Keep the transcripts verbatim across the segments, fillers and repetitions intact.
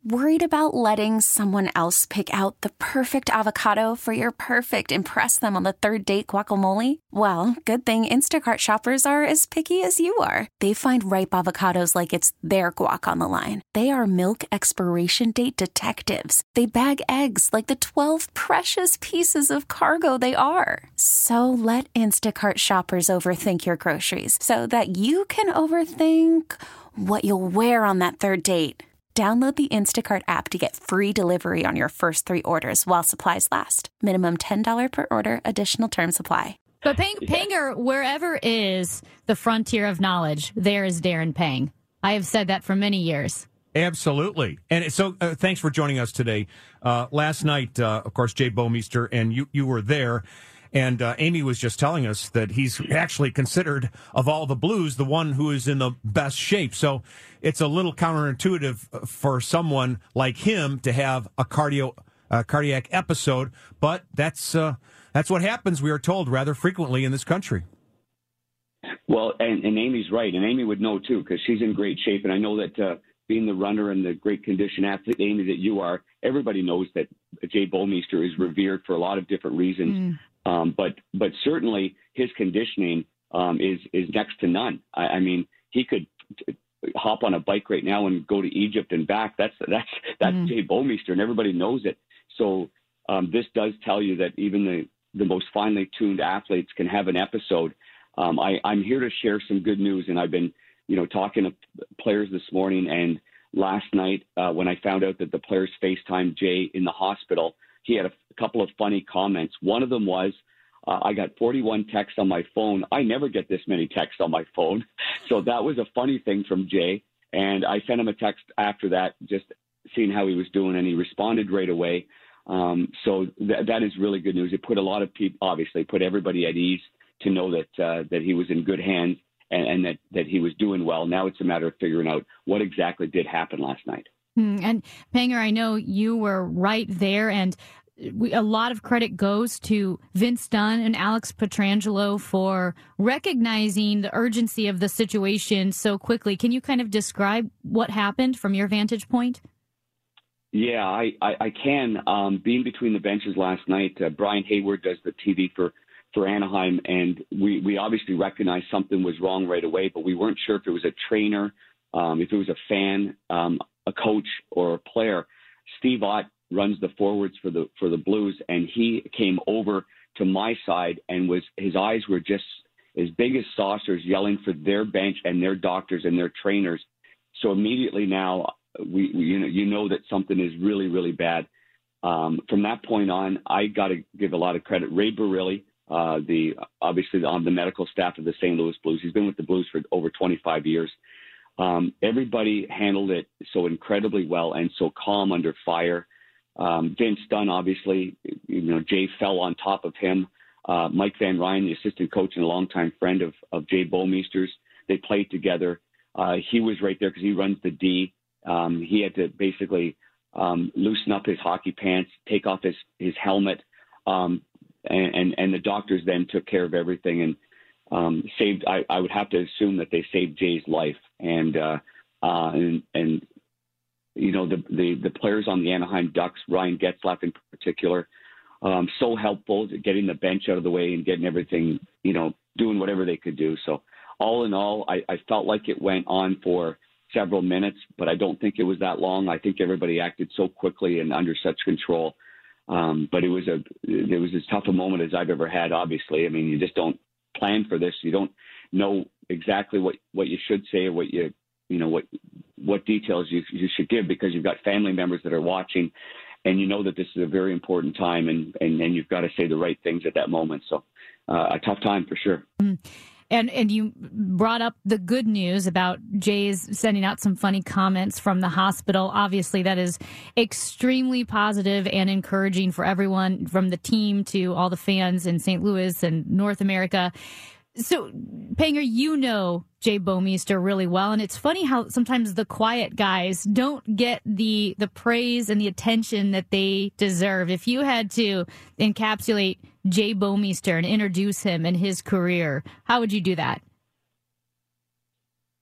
Worried about letting someone else pick out the perfect avocado for your perfect impress them on the third date guacamole? Well, good thing Instacart shoppers are as picky as you are. They find ripe avocados like it's their guac on the line. They are milk expiration date detectives. They bag eggs like the twelve precious pieces of cargo they are. So let Instacart shoppers overthink your groceries so that you can overthink what you'll wear on that third date. Download the Instacart app to get free delivery on your first three orders while supplies last. Minimum ten dollars per order. Additional terms apply. But Pang, Panger, wherever is the frontier of knowledge, there is Darren Pang. I have said that for many years. Absolutely. And so uh, thanks for joining us today. Uh, last night, uh, of course, Jay Bouwmeester, and you, you were there. And uh, Amy was just telling us that he's actually considered, of all the Blues, the one who is in the best shape. So it's a little counterintuitive for someone like him to have a cardio uh, cardiac episode, but that's uh, that's what happens, we are told, rather frequently in this country. Well, and, and Amy's right, and Amy would know, too, because she's in great shape. And I know that uh, being the runner and the great condition athlete, Amy, that you are, everybody knows that Jay Bouwmeester is revered for a lot of different reasons. Mm. Um, but but certainly his conditioning um, is is next to none. I, I mean, he could t- hop on a bike right now and go to Egypt and back. That's that's that's mm. Jay Bouwmeester, and everybody knows it. So um, this does tell you that even the, the most finely tuned athletes can have an episode. Um, I, I'm here to share some good news, and I've been you know talking to players this morning and last night uh, when I found out that the players FaceTimed Jay in the hospital. He had a, a couple of funny comments. One of them was, uh, I got forty-one texts on my phone. I never get this many texts on my phone. So that was a funny thing from Jay. And I sent him a text after that, just seeing how he was doing, and he responded right away. Um, so th- that is really good news. It put a lot of people, obviously, put everybody at ease to know that uh, that he was in good hands and, and that, that he was doing well. Now it's a matter of figuring out what exactly did happen last night. And Panger, I know you were right there, and we, a lot of credit goes to Vince Dunn and Alex Pietrangelo for recognizing the urgency of the situation so quickly. Can you kind of describe what happened from your vantage point? Yeah, I, I, I can. Um, being between the benches last night, uh, Brian Hayward does the T V for, for Anaheim, and we, we obviously recognized something was wrong right away, but we weren't sure if it was a trainer, um, if it was a fan, um, a coach, or a player. Steve Ott runs the forwards for the for the Blues, and he came over to my side, and was his eyes were just as big as saucers, yelling for their bench and their doctors and their trainers. So immediately now, we, we you know you know that something is really really bad. Um, from that point on, I got to give a lot of credit. Ray Barilli, uh, the obviously on the medical staff of the Saint Louis Blues. He's been with the Blues for over twenty-five years. Um, everybody handled it so incredibly well and so calm under fire. Um, Vince Dunn, obviously, you know, Jay fell on top of him. Uh, Mike Van Ryn, the assistant coach and a longtime friend of, of Jay Bouwmeester's, they played together. Uh, he was right there because he runs the D. Um, he had to basically um, loosen up his hockey pants, take off his, his helmet, um, and, and, and the doctors then took care of everything and um, saved. I, I would have to assume that they saved Jay's life. And uh, uh, and, and you know, the, the, the players on the Anaheim Ducks, Ryan Getzlaf in particular, um, so helpful to getting the bench out of the way and getting everything, you know, doing whatever they could do. So all in all, I, I felt like it went on for several minutes, but I don't think it was that long. I think everybody acted so quickly and under such control. Um, but it was a it was as tough a moment as I've ever had, obviously. I mean, you just don't plan for this. You don't know exactly what, what you should say or what you, you know, what what details you, you should give, because you've got family members that are watching, and you know that this is a very important time, and, and, and you've got to say the right things at that moment. So uh, a tough time for sure. Mm. And and you brought up the good news about Jay's sending out some funny comments from the hospital. Obviously, that is extremely positive and encouraging for everyone, from the team to all the fans in Saint Louis and North America. So, Panger, you know Jay Bouwmeester really well, and it's funny how sometimes the quiet guys don't get the the praise and the attention that they deserve. If you had to encapsulate Jay Bouwmeester and introduce him and his career, how would you do that?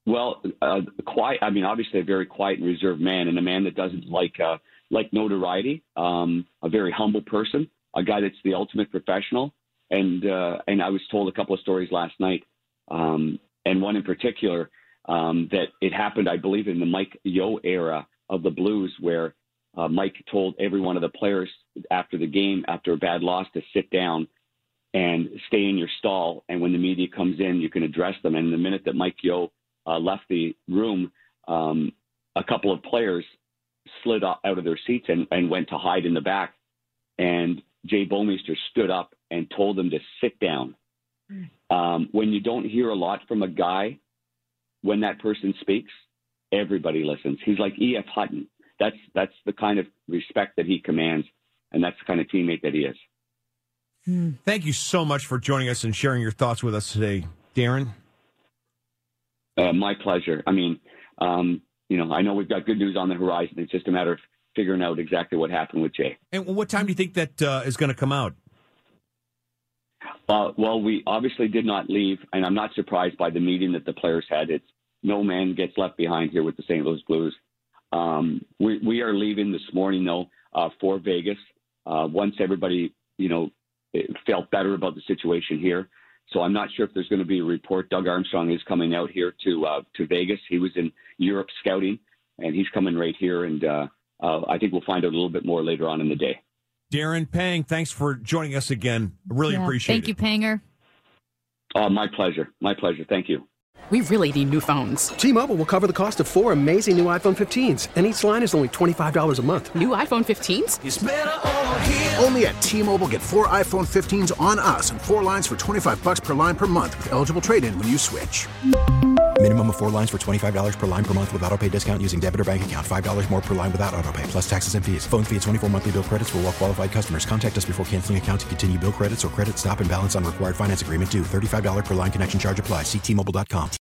Well, uh, quiet. I mean, obviously a very quiet and reserved man, and a man that doesn't like uh, like notoriety. Um, a very humble person, a guy that's the ultimate professional. And uh, and I was told a couple of stories last night, um, and one in particular um, that it happened, I believe, in the Mike Yeo era of the Blues, where uh, Mike told every one of the players after the game, after a bad loss, to sit down and stay in your stall. And when the media comes in, you can address them. And the minute that Mike Yeo uh, left the room, um, a couple of players slid out of their seats and, and went to hide in the back. And Jay Bouwmeester stood up and told them to sit down. Um, when you don't hear a lot from a guy, when that person speaks, everybody listens. He's like E F Hutton. That's that's the kind of respect that he commands, and that's the kind of teammate that he is. Thank you so much for joining us and sharing your thoughts with us today, Darren. Uh, my pleasure. I mean, um, you know, I know we've got good news on the horizon. It's just a matter of figuring out exactly what happened with Jay. And what time do you think that uh, is going to come out? Uh, well, we obviously did not leave, and I'm not surprised by the meeting that the players had. It's no man gets left behind here with the Saint Louis Blues. Um, we, we are leaving this morning, though, uh, for Vegas. Uh, once everybody, you know, felt better about the situation here. So I'm not sure if there's going to be a report. Doug Armstrong is coming out here to uh, to Vegas. He was in Europe scouting, and he's coming right here, and uh, uh, I think we'll find out a little bit more later on in the day. Darren Pang, thanks for joining us again. Really yeah. appreciate Thank it. Thank you, Panger. Uh, my pleasure. My pleasure. Thank you. We really need new phones. T-Mobile will cover the cost of four amazing new iPhone fifteens, and each line is only twenty-five dollars a month. New iPhone fifteens? It's better over here. Only at T-Mobile, get four iPhone fifteens on us and four lines for twenty-five dollars per line per month with eligible trade-in when you switch. Minimum of four lines for twenty-five dollars per line per month with autopay discount using debit or bank account. five dollars more per line without autopay, plus taxes and fees. Phone fee at twenty-four monthly bill credits for well-qualified customers. Contact us before canceling account to continue bill credits or credit stop and balance on required finance agreement due. thirty-five dollars per line connection charge applies. See T Mobile dot com.